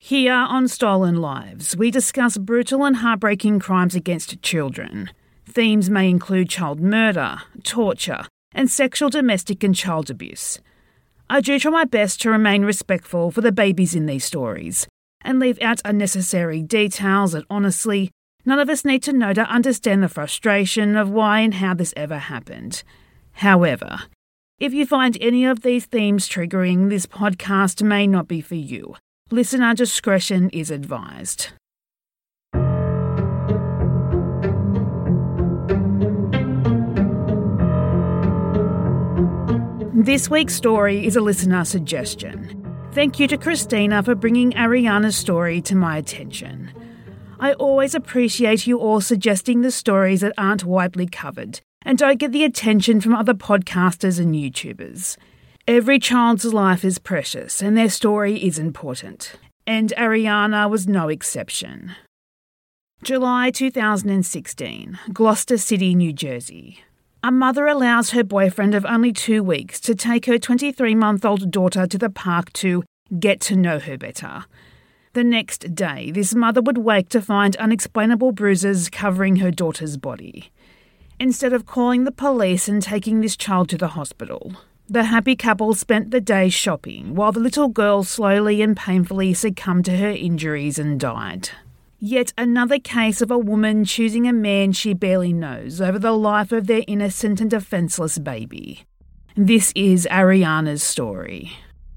Here on Stolen Lives, we discuss brutal and heartbreaking crimes against children. Themes may include child murder, torture, and sexual, domestic and child abuse. I do try my best to remain respectful for the babies in these stories and leave out unnecessary details that honestly, none of us need to know to understand the frustration of why and how this ever happened. However, if you find any of these themes triggering, this podcast may not be for you. Listener discretion is advised. This week's story is a listener suggestion. Thank you to Christina for bringing Ariana's story to my attention. I always appreciate you all suggesting the stories that aren't widely covered and don't get the attention from other podcasters and YouTubers. Every child's life is precious and their story is important, and Ariana was no exception. July 2016, Gloucester City, New Jersey. A mother allows her boyfriend of only 2 weeks to take her 23-month-old daughter to the park to get to know her better. The next day, this mother would wake to find unexplainable bruises covering her daughter's body. Instead of calling the police and taking this child to the hospital, the happy couple spent the day shopping while the little girl slowly and painfully succumbed to her injuries and died. Yet another case of a woman choosing a man she barely knows over the life of their innocent and defenceless baby. This is Ariana's story.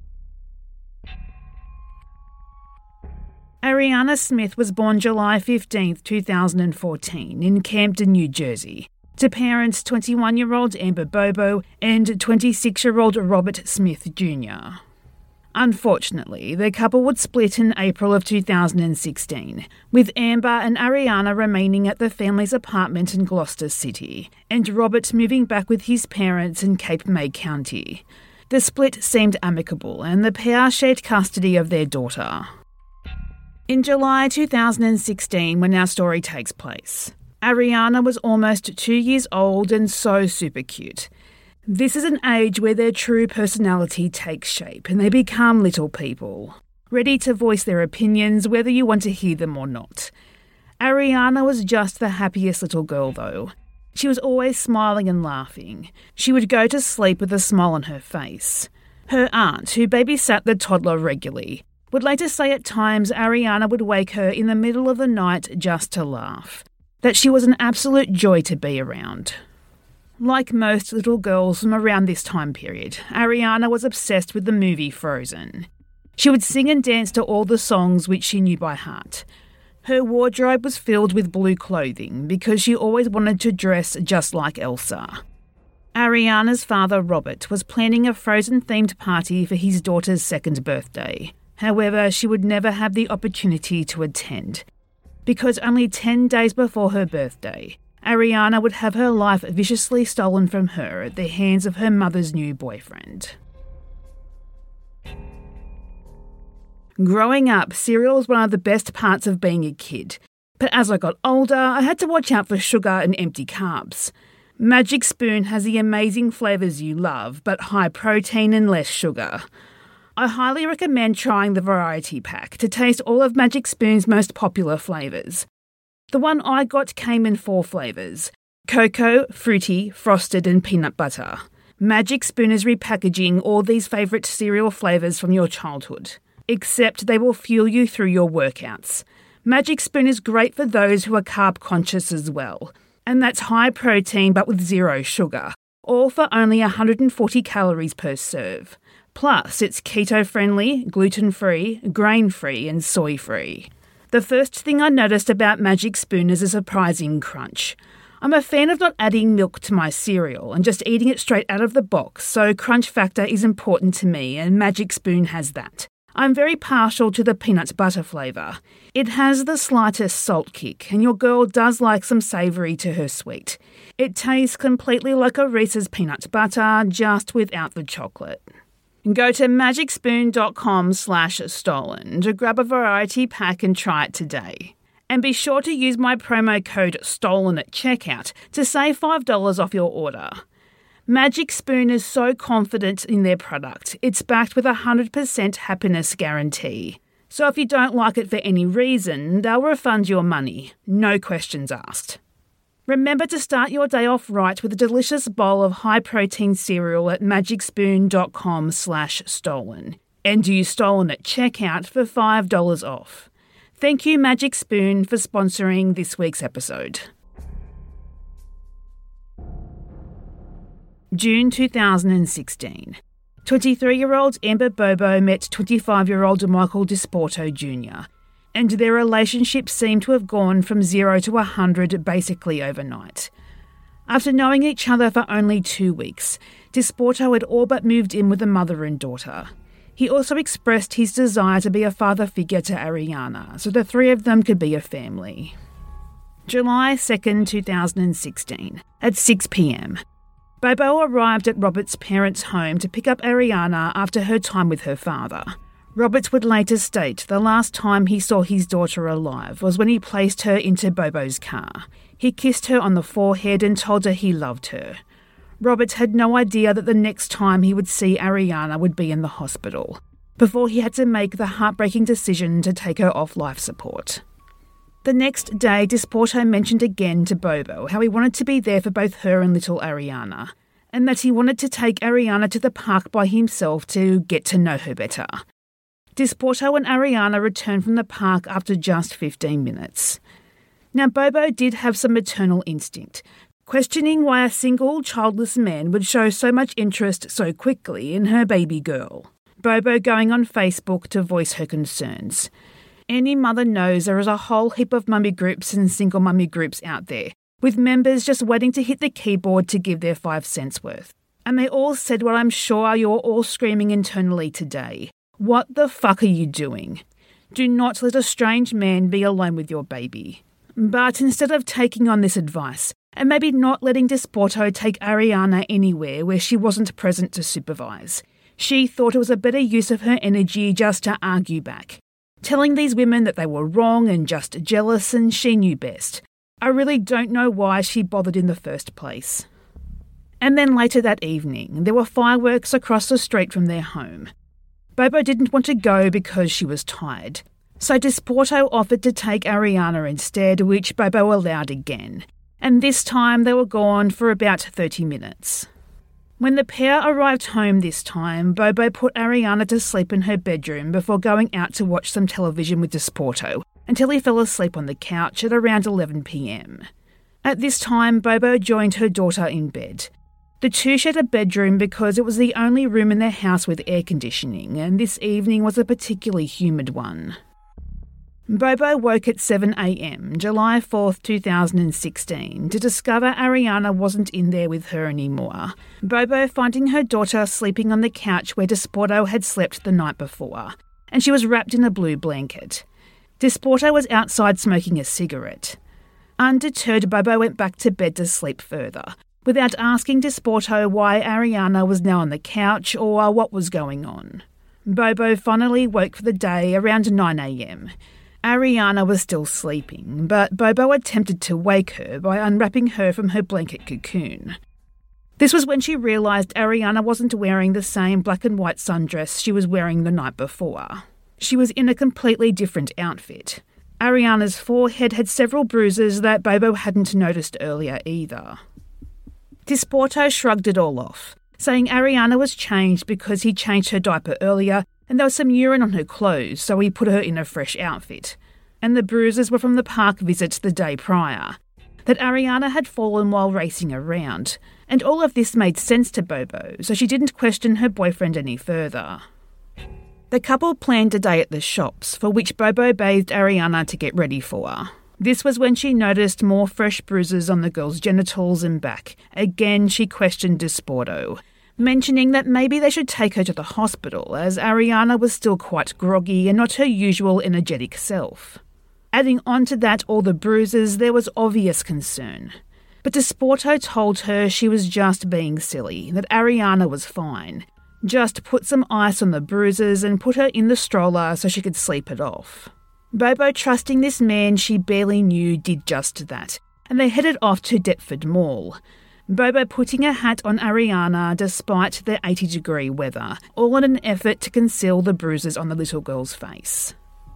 Ariana Smith was born July 15, 2014 in Camden, New Jersey, to parents 21-year-old Amber Bobo and 26-year-old Robert Smith Jr. Unfortunately, the couple would split in April of 2016, with Amber and Ariana remaining at the family's apartment in Gloucester City, and Robert moving back with his parents in Cape May County. The split seemed amicable, and the pair shared custody of their daughter. In July 2016, when our story takes place, Ariana was almost 2 years old and so super cute. This is an age where their true personality takes shape and they become little people, ready to voice their opinions whether you want to hear them or not. Ariana was just the happiest little girl though. She was always smiling and laughing. She would go to sleep with a smile on her face. Her aunt, who babysat the toddler regularly, would later say at times Ariana would wake her in the middle of the night just to laugh, that she was an absolute joy to be around. Like most little girls from around this time period, Ariana was obsessed with the movie Frozen. She would sing and dance to all the songs which she knew by heart. Her wardrobe was filled with blue clothing because she always wanted to dress just like Elsa. Ariana's father, Robert, was planning a Frozen-themed party for his daughter's 2nd birthday. However, she would never have the opportunity to attend, because only 10 days before her birthday, Ariana would have her life viciously stolen from her at the hands of her mother's new boyfriend. Growing up, cereal was one of the best parts of being a kid. But as I got older, I had to watch out for sugar and empty carbs. Magic Spoon has the amazing flavours you love, but high protein and less sugar. I highly recommend trying the variety pack to taste all of Magic Spoon's most popular flavours. The one I got came in 4 flavours: cocoa, fruity, frosted and peanut butter. Magic Spoon is repackaging all these favourite cereal flavours from your childhood, except they will fuel you through your workouts. Magic Spoon is great for those who are carb conscious as well, and that's high protein but with 0 sugar, all for only 140 calories per serve. Plus, it's keto-friendly, gluten-free, grain-free and soy-free. The first thing I noticed about Magic Spoon is a surprising crunch. I'm a fan of not adding milk to my cereal and just eating it straight out of the box, so crunch factor is important to me and Magic Spoon has that. I'm very partial to the peanut butter flavour. It has the slightest salt kick and your girl does like some savoury to her sweet. It tastes completely like a Reese's peanut butter, just without the chocolate. Go to magicspoon.com/stolen to grab a variety pack and try it today. And be sure to use my promo code STOLEN at checkout to save $5 off your order. Magic Spoon is so confident in their product, it's backed with a 100% happiness guarantee. So if you don't like it for any reason, they'll refund your money, no questions asked. Remember to start your day off right with a delicious bowl of high-protein cereal at magicspoon.com/stolen. And use Stolen at checkout for $5 off. Thank you, Magic Spoon, for sponsoring this week's episode. June 2016. 23-year-old Amber Bobo met 25-year-old Michael Disporto Jr., and their relationship seemed to have gone from 0 to 100 basically overnight. After knowing each other for only 2 weeks, Disporto had all but moved in with a mother and daughter. He also expressed his desire to be a father figure to Ariana, so the three of them could be a family. July 2nd, 2016, at 6 p.m. Bobo arrived at Robert's parents' home to pick up Ariana after her time with her father. Robert would later state the last time he saw his daughter alive was when he placed her into Bobo's car. He kissed her on the forehead and told her he loved her. Robert had no idea that the next time he would see Ariana would be in the hospital, before he had to make the heartbreaking decision to take her off life support. The next day, Disporto mentioned again to Bobo how he wanted to be there for both her and little Ariana, and that he wanted to take Ariana to the park by himself to get to know her better. Disporto and Ariana returned from the park after just 15 minutes. Now, Bobo did have some maternal instinct, questioning why a single, childless man would show so much interest so quickly in her baby girl. Bobo going on Facebook to voice her concerns. Any mother knows there is a whole heap of mummy groups and single mummy groups out there, with members just waiting to hit the keyboard to give their 5 cents worth. And they all said what I'm sure you're all screaming internally today. What the fuck are you doing? Do not let a strange man be alone with your baby. But instead of taking on this advice, and maybe not letting Disporto take Ariana anywhere where she wasn't present to supervise, she thought it was a better use of her energy just to argue back, telling these women that they were wrong and just jealous and she knew best. I really don't know why she bothered in the first place. And then later that evening, there were fireworks across the street from their home. Bobo didn't want to go because she was tired, so Disporto offered to take Ariana instead, which Bobo allowed again. And this time they were gone for about 30 minutes. When the pair arrived home this time, Bobo put Ariana to sleep in her bedroom before going out to watch some television with Disporto until he fell asleep on the couch at around 11 p.m. At this time, Bobo joined her daughter in bed. The two shared a bedroom because it was the only room in their house with air conditioning, and this evening was a particularly humid one. Bobo woke at 7 a.m, July 4th, 2016, to discover Ariana wasn't in there with her anymore. Bobo finding her daughter sleeping on the couch where Disporto had slept the night before, and she was wrapped in a blue blanket. Disporto was outside smoking a cigarette. Undeterred, Bobo went back to bed to sleep further, without asking Disporto why Ariana was now on the couch or what was going on. Bobo finally woke for the day around 9 a.m. Ariana was still sleeping, but Bobo attempted to wake her by unwrapping her from her blanket cocoon. This was when she realised Ariana wasn't wearing the same black and white sundress she was wearing the night before. She was in a completely different outfit. Ariana's forehead had several bruises that Bobo hadn't noticed earlier either. Disporto shrugged it all off, saying Ariana was changed because he changed her diaper earlier and there was some urine on her clothes, so he put her in a fresh outfit. And the bruises were from the park visit the day prior, that Ariana had fallen while racing around. And all of this made sense to Bobo, so she didn't question her boyfriend any further. The couple planned a day at the shops, for which Bobo bathed Ariana to get ready for. This was when she noticed more fresh bruises on the girl's genitals and back. Again, she questioned Disporto, mentioning that maybe they should take her to the hospital, as Ariana was still quite groggy and not her usual energetic self. Adding on to that all the bruises, there was obvious concern. But Disporto told her she was just being silly, that Ariana was fine. Just put some ice on the bruises and put her in the stroller so she could sleep it off. Bobo, trusting this man she barely knew, did just that, and they headed off to Deptford Mall. Bobo putting a hat on Ariana despite the 80-degree weather, all in an effort to conceal the bruises on the little girl's face.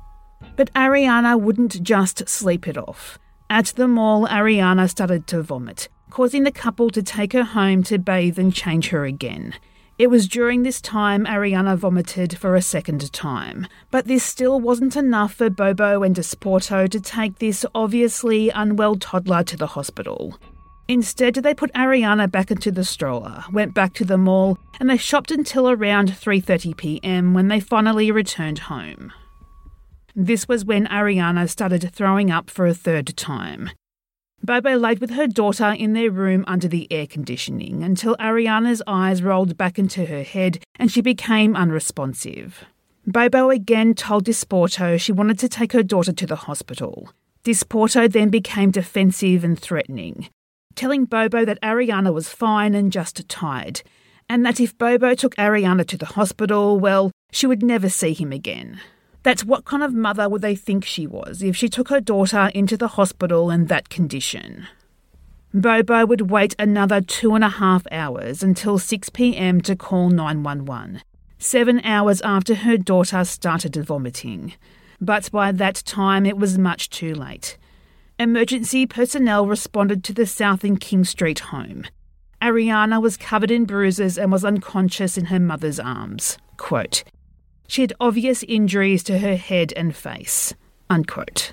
But Ariana wouldn't just sleep it off. At the mall, Ariana started to vomit, causing the couple to take her home to bathe and change her again. It was during this time Ariana vomited for a second time, but this still wasn't enough for Bobo and Disporto to take this obviously unwell toddler to the hospital. Instead, they put Ariana back into the stroller, went back to the mall, and they shopped until around 3:30 p.m. when they finally returned home. This was when Ariana started throwing up for a third time. Bobo laid with her daughter in their room under the air conditioning until Ariana's eyes rolled back into her head and she became unresponsive. Bobo again told Disporto she wanted to take her daughter to the hospital. Disporto then became defensive and threatening, telling Bobo that Ariana was fine and just tired, and that if Bobo took Ariana to the hospital, well, she would never see him again. That's what kind of mother would they think she was if she took her daughter into the hospital in that condition? Bobo would wait another 2.5 hours until 6 p.m. to call 911, 7 hours after her daughter started vomiting. But by that time it was much too late. Emergency personnel responded to the South and King Street home. Ariana was covered in bruises and was unconscious in her mother's arms. Quote, "She had obvious injuries to her head and face." Unquote.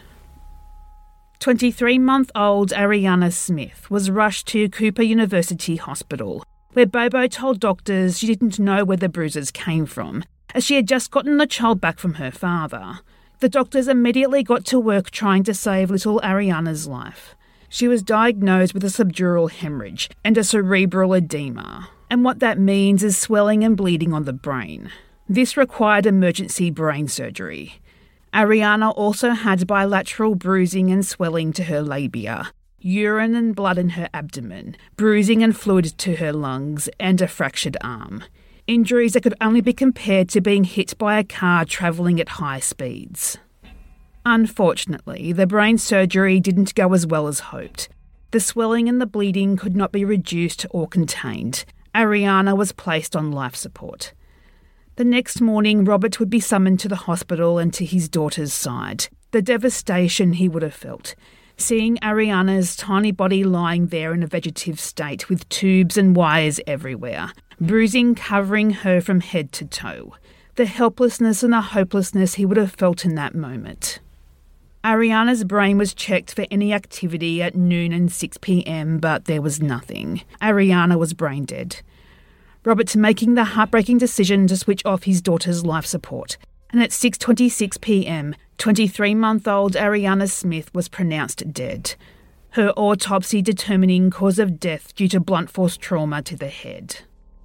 23-month-old Ariana Smith was rushed to Cooper University Hospital, where Bobo told doctors she didn't know where the bruises came from, as she had just gotten the child back from her father. The doctors immediately got to work trying to save little Ariana's life. She was diagnosed with a subdural hemorrhage and a cerebral edema, and what that means is swelling and bleeding on the brain. This required emergency brain surgery. Ariana also had bilateral bruising and swelling to her labia, urine and blood in her abdomen, bruising and fluid to her lungs, and a fractured arm. Injuries that could only be compared to being hit by a car travelling at high speeds. Unfortunately, the brain surgery didn't go as well as hoped. The swelling and the bleeding could not be reduced or contained. Ariana was placed on life support. The next morning, Robert would be summoned to the hospital and to his daughter's side. The devastation he would have felt, seeing Ariana's tiny body lying there in a vegetative state with tubes and wires everywhere, bruising covering her from head to toe. The helplessness and the hopelessness he would have felt in that moment. Ariana's brain was checked for any activity at noon and 6 p.m, but there was nothing. Ariana was brain dead. Robert making the heartbreaking decision to switch off his daughter's life support, and at 6:26 p.m, 23-month-old Ariana Smith was pronounced dead. Her autopsy determining cause of death due to blunt force trauma to the head.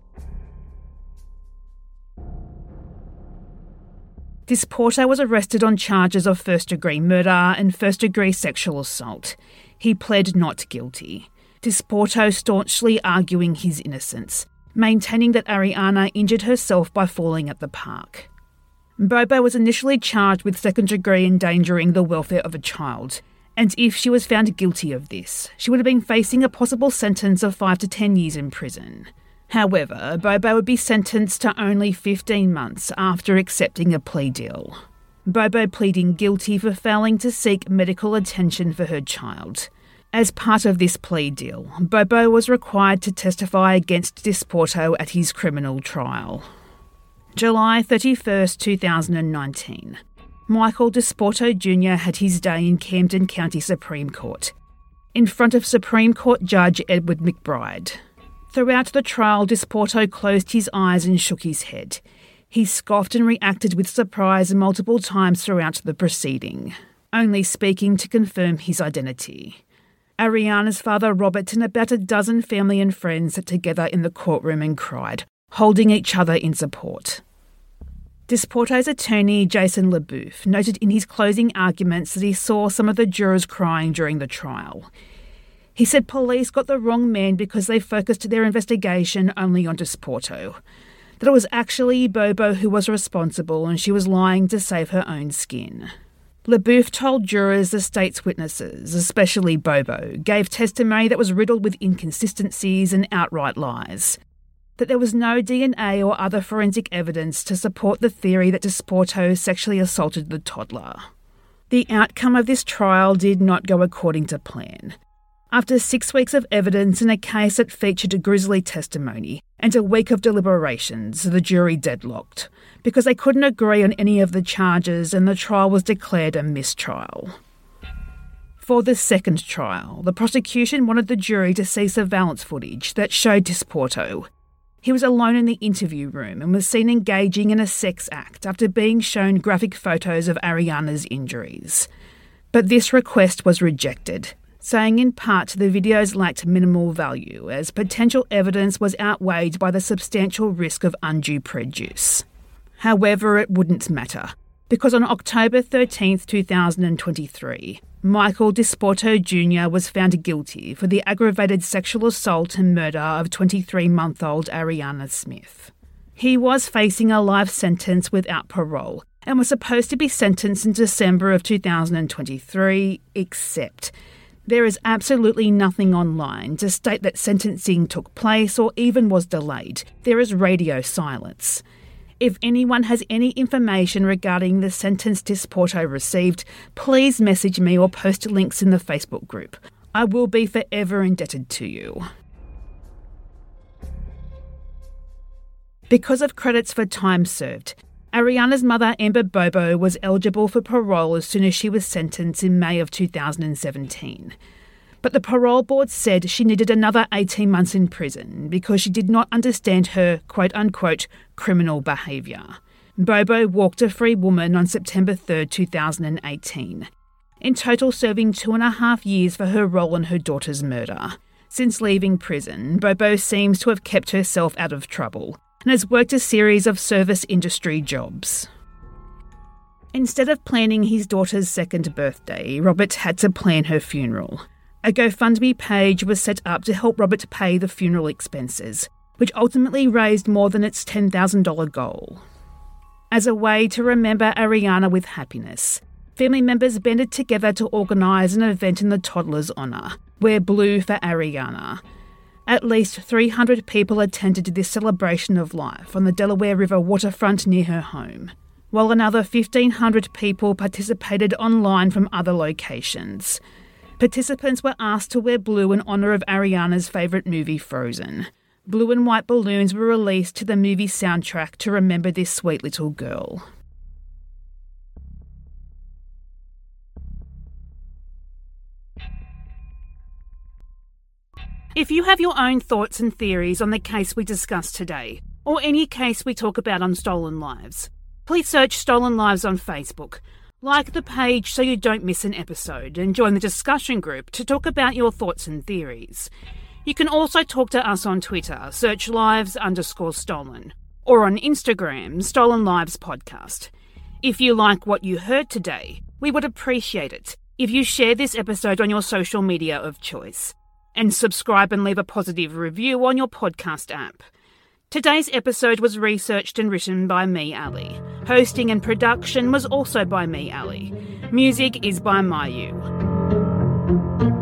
Disporto was arrested on charges of first-degree murder and first-degree sexual assault. He pled not guilty. Disporto staunchly arguing his innocence, maintaining that Ariana injured herself by falling at the park. Bobo was initially charged with second-degree endangering the welfare of a child, and if she was found guilty of this, she would have been facing a possible sentence of 5 to 10 years in prison. However, Bobo would be sentenced to only 15 months after accepting a plea deal. Bobo pleading guilty for failing to seek medical attention for her child. As part of this plea deal, Bobo was required to testify against Disporto at his criminal trial. July 31, 2019. Michael Disporto Jr. had his day in Camden County Supreme Court, in front of Supreme Court Judge Edward McBride. Throughout the trial, Disporto closed his eyes and shook his head. He scoffed and reacted with surprise multiple times throughout the proceeding, only speaking to confirm his identity. Ariana's father Robert and about a dozen family and friends sat together in the courtroom and cried, holding each other in support. Disporto's attorney, Jason LeBoeuf, noted in his closing arguments that he saw some of the jurors crying during the trial. He said police got the wrong man because they focused their investigation only on Disporto, that it was actually Bobo who was responsible and she was lying to save her own skin. LeBoeuf told jurors the state's witnesses, especially Bobo, gave testimony that was riddled with inconsistencies and outright lies, that there was no DNA or other forensic evidence to support the theory that Disporto sexually assaulted the toddler. The outcome of this trial did not go according to plan. After 6 weeks of evidence in a case that featured grisly testimony and a week of deliberations, the jury deadlocked because they couldn't agree on any of the charges and the trial was declared a mistrial. For the second trial, the prosecution wanted the jury to see surveillance footage that showed Disporto. He was alone in the interview room and was seen engaging in a sex act after being shown graphic photos of Ariana's injuries. But this request was rejected, saying in part the videos lacked minimal value as potential evidence was outweighed by the substantial risk of undue prejudice. However, it wouldn't matter, because on October 13, 2023, Michael Disporto Jr. was found guilty for the aggravated sexual assault and murder of 23-month-old Ariana Smith. He was facing a life sentence without parole and was supposed to be sentenced in December of 2023, except there is absolutely nothing online to state that sentencing took place or even was delayed. There is radio silence. If anyone has any information regarding the sentence Disporto received, please message me or post links in the Facebook group. I will be forever indebted to you. Because of credits for time served, Ariana's mother, Amber Bobo, was eligible for parole as soon as she was sentenced in May of 2017. But the parole board said she needed another 18 months in prison because she did not understand her quote-unquote criminal behaviour. Bobo walked a free woman on September 3, 2018, in total serving 2.5 years for her role in her daughter's murder. Since leaving prison, Bobo seems to have kept herself out of trouble and has worked a series of service industry jobs. Instead of planning his daughter's second birthday, Robert had to plan her funeral. A GoFundMe page was set up to help Robert pay the funeral expenses, which ultimately raised more than its $10,000 goal. As a way to remember Ariana with happiness, family members banded together to organise an event in the toddler's honour, Wear Blue for Ariana. At least 300 people attended this celebration of life on the Delaware River waterfront near her home, while another 1,500 people participated online from other locations. Participants were asked to wear blue in honour of Ariana's favourite movie, Frozen. Blue and white balloons were released to the movie soundtrack to remember this sweet little girl. If you have your own thoughts and theories on the case we discussed today, or any case we talk about on Stolen Lives, please search Stolen Lives on Facebook. Like the page so you don't miss an episode and join the discussion group to talk about your thoughts and theories. You can also talk to us on Twitter, search lives_stolen, or on Instagram, Stolen Lives Podcast. If you like what you heard today, we would appreciate it if you share this episode on your social media of choice and subscribe and leave a positive review on your podcast app. Today's episode was researched and written by me, Ali. Hosting and production was also by me, Ali. Music is by Mayu.